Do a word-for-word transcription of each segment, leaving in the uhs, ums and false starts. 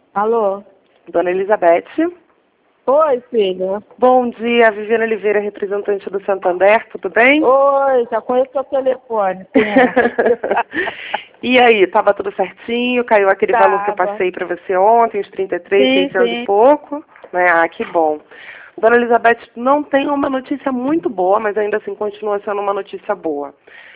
Alô? Dona Elizabeth. Oi, filha. Bom dia, Viviane Oliveira, representante do Santander, tudo bem? Oi, já conheço o telefone. Quem é? E aí, tava tudo certinho? Caiu aquele Tava. valor que eu passei para você ontem, os trinta e três mil e seiscentos sim. e pouco? Né? Ah, que bom. Dona Elizabeth, não tem uma notícia muito boa, mas ainda assim continua sendo uma notícia boa.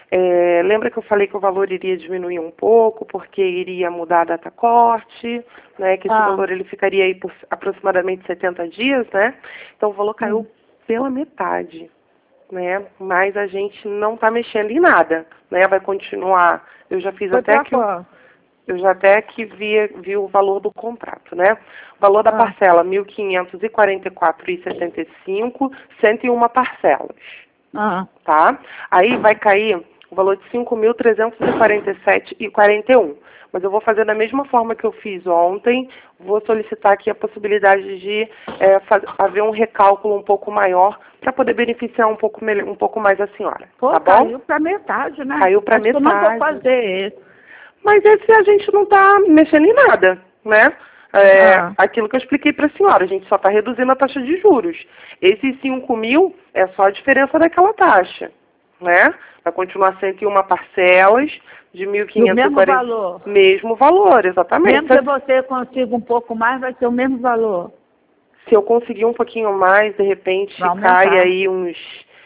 É, lembra que eu falei que o valor iria diminuir um pouco, porque iria mudar a data corte, né? Que esse Ah. valor ele ficaria aí por aproximadamente setenta dias, né? Então o valor caiu Hum. pela metade, né? Mas a gente não está mexendo em nada, né? Vai continuar. Eu já fiz Foi até pra que o, qual? eu já até que vi, vi o valor do contrato, né? O valor da Ah. parcela mil quinhentos e quarenta e quatro reais e setenta e cinco centavos, cento e uma parcelas. Ah. Tá? Aí vai cair o valor de cinco mil trezentos e quarenta e sete reais e quarenta e um centavos. Mas eu vou fazer da mesma forma que eu fiz ontem, vou solicitar aqui a possibilidade de é, faz, haver um recálculo um pouco maior para poder beneficiar um pouco, um pouco mais a senhora. Pô, Tá bom? caiu pra metade, né? Caiu para Acho que eu não vou metade. fazer esse. Mas esse a gente não está mexendo em nada, né? É, Ah. aquilo que eu expliquei para a senhora, a gente só está reduzindo a taxa de juros. Esses cinco mil é só a diferença daquela taxa, né? Vai continuar cento e uma parcelas de mil E o quinhentos e mesmo quarenta. valor? Mesmo valor, exatamente. Mesmo que você consiga um pouco mais, vai ser o mesmo valor? Se eu conseguir um pouquinho mais, de repente Vai cai aumentar. aí uns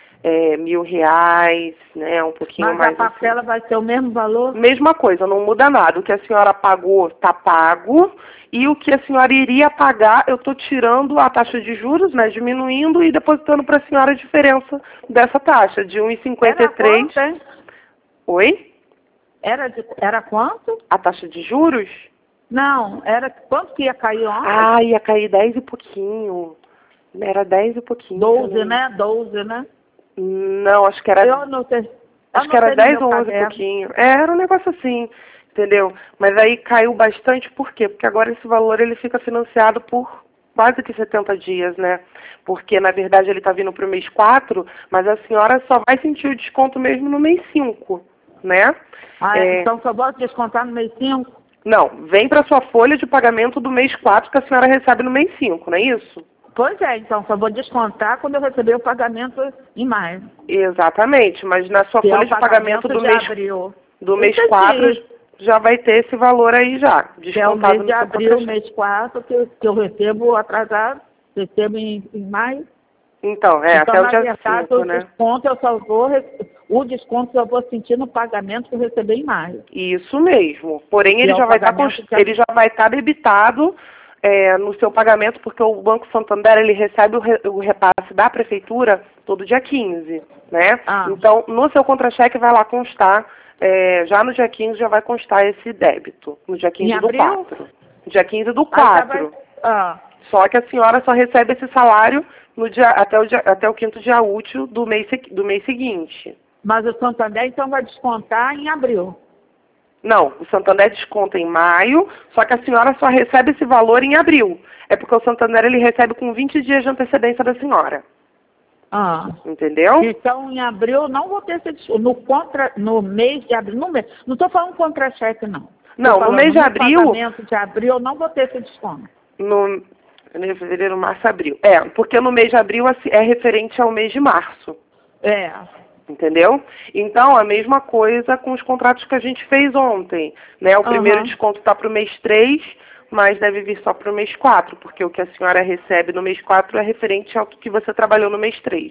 é, mil reais, né? Um pouquinho Mas a mais parcela assim. vai ser o mesmo valor? Mesma coisa, não muda nada. O que a senhora pagou está pago e o que a senhora iria pagar, eu estou tirando a taxa de juros, né, diminuindo e depositando para a senhora a diferença dessa taxa, de um vírgula cinquenta e três. Era quanto, hein? Oi? Era, de, era quanto? A taxa de juros? Não, era quanto que ia cair ontem? Ah, ia cair dez e pouquinho. Era dez e pouquinho. Doze, não... né? Doze, né? Não, acho que era... Eu anotei, Acho que era anotei no dez meu ou onze e caderno. pouquinho. É, era um negócio assim, entendeu? Mas aí caiu bastante, por quê? Porque agora esse valor ele fica financiado por quase que setenta dias, né? Porque, na verdade, ele está vindo para o mês quatro, mas a senhora só vai sentir o desconto mesmo no mês cinco, né? Ah, É... então só vou descontar no mês cinco? Não, vem para sua folha de pagamento do mês quatro que a senhora recebe no mês cinco, não é isso? Pois é, então só vou descontar quando eu receber o pagamento em maio. Exatamente, mas na sua Que é folha o de pagamento pagamento do de mês, abril. do Eu mês quatro entendi. já vai ter esse valor aí já, Que é o descontado mês de no seu abril, contra-cheque. mês quatro, que, eu- que eu recebo atrasado, recebo em, em maio. Então, é, Então, até o na dia verdade, cinco, o né? desconto eu só vou, re- o desconto eu vou sentir no pagamento que eu receber em maio. Isso mesmo. Porém, Que ele é o já vai estar pagamento de ele já vai estar debitado é, no seu pagamento, porque o Banco Santander ele recebe o, re, o repasse da prefeitura todo dia quinze, né? Ah. Então, no seu contra-cheque vai lá constar, é, já no dia quinze já vai constar esse débito, no dia Em quinze do abril? quatro. Dia quinze do Aí já vai. quatro. Ah. Só que a senhora só recebe esse salário no dia, até, o dia, até o quinto dia útil do mês, se- do mês seguinte. Mas o Santander então vai descontar em abril. Não, o Santander desconta em maio, só que a senhora só recebe esse valor em abril. É porque o Santander ele recebe com vinte dias de antecedência da senhora. Ah. Entendeu? Então, em abril, eu não vou ter esse desconto. No, contra, no mês de abril, no mês, não estou falando contra-cheque, não. Não, Tô no falando, mês de no abril, pagamento de abril, eu não vou ter esse desconto. no janeiro, fevereiro, março, abril. É, porque no mês de abril assim, é referente ao mês de março. É. Entendeu? Então, a mesma coisa com os contratos que a gente fez ontem, né? O primeiro Aham. desconto está para o mês três, mas deve vir só para o mês quatro, porque o que a senhora recebe no mês quatro é referente ao que você trabalhou no mês três.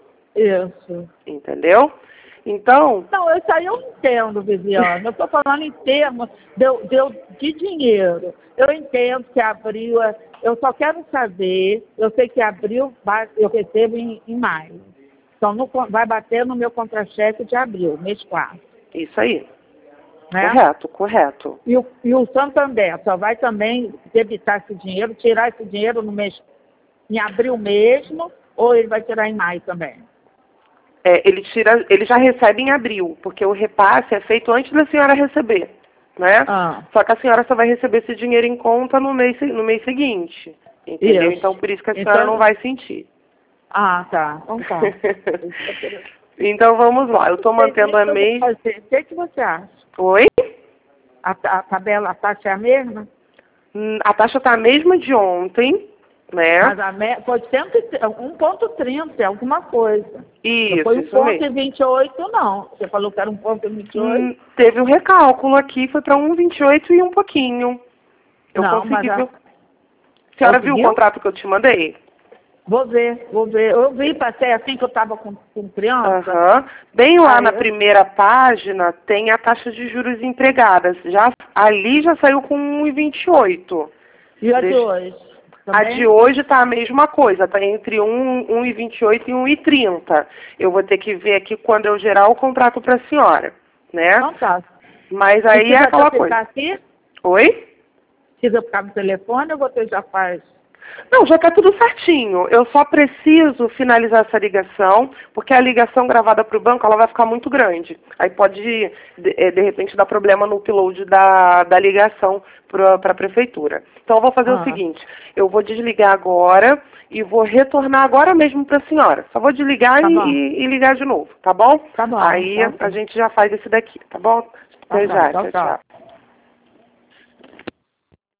Isso. Entendeu? Então... Não, isso aí eu entendo, Viviane. Eu estou falando em termos de, de, de dinheiro. Eu entendo que abril, é- eu só quero saber, eu sei que abril vai, eu recebo em, em maio. Então no, vai bater no meu contra-cheque de abril, mês quatro. Isso aí. Né? Correto, correto. E o, e o Santander só vai também debitar esse dinheiro, tirar esse dinheiro no mês, em abril mesmo, ou ele vai tirar em maio também? É, ele, tira, ele já recebe em abril, porque o repasse é feito antes da senhora receber, né? Ah. Só que a senhora só vai receber esse dinheiro em conta no mês, no mês seguinte, entendeu? Isso. Então, por isso que a senhora Então, não vai sentir. Ah, tá. Então tá. Então, vamos lá. Eu estou mantendo a O mesma... que, que você acha? Oi? A, a tabela, a taxa é a mesma? Hum, A taxa está a mesma de ontem, né? Mas a me... foi um ponto trinta, alguma coisa. Isso, Não foi um isso ponto mesmo. e vinte e oito, não. Você falou que era um ponto e vinte e oito? Hum, teve um recálculo aqui, foi para um vírgula vinte e oito e um pouquinho. Eu Não, consegui mas a... ver. A senhora viu o Conseguiu? contrato que eu te mandei? Vou ver, vou ver. Eu vi, passei assim que eu estava com, com criança. Aham. Bem lá Aí na eu- primeira página tem a taxa de juros empregadas. Já, ali já saiu com um vírgula vinte e oito. E a de Deixa- hoje? A Também? de hoje está a mesma coisa, está entre um, um vírgula vinte e oito e um vírgula trinta. Eu vou ter que ver aqui quando eu gerar o contrato para a senhora, né? Então tá. Mas aí é Precisa aquela que eu coisa. ficar aqui? Oi? Precisa ficar no telefone ou você já faz? Não, já está tudo certinho. Eu só preciso finalizar essa ligação, porque a ligação gravada para o banco ela vai ficar muito grande. Aí pode, de, eh, de repente, dar problema no upload da, da ligação para a prefeitura. Então eu vou fazer o Ah, seguinte, eu vou desligar agora e vou retornar agora mesmo para a senhora. Só vou desligar tá e, bom. e- e ligar de novo, tá bom? Tá bom. Aí Tá a ok. gente já faz esse daqui, tá bom? Tá Até bom. já, Tchau, tchau, tchau. tchau.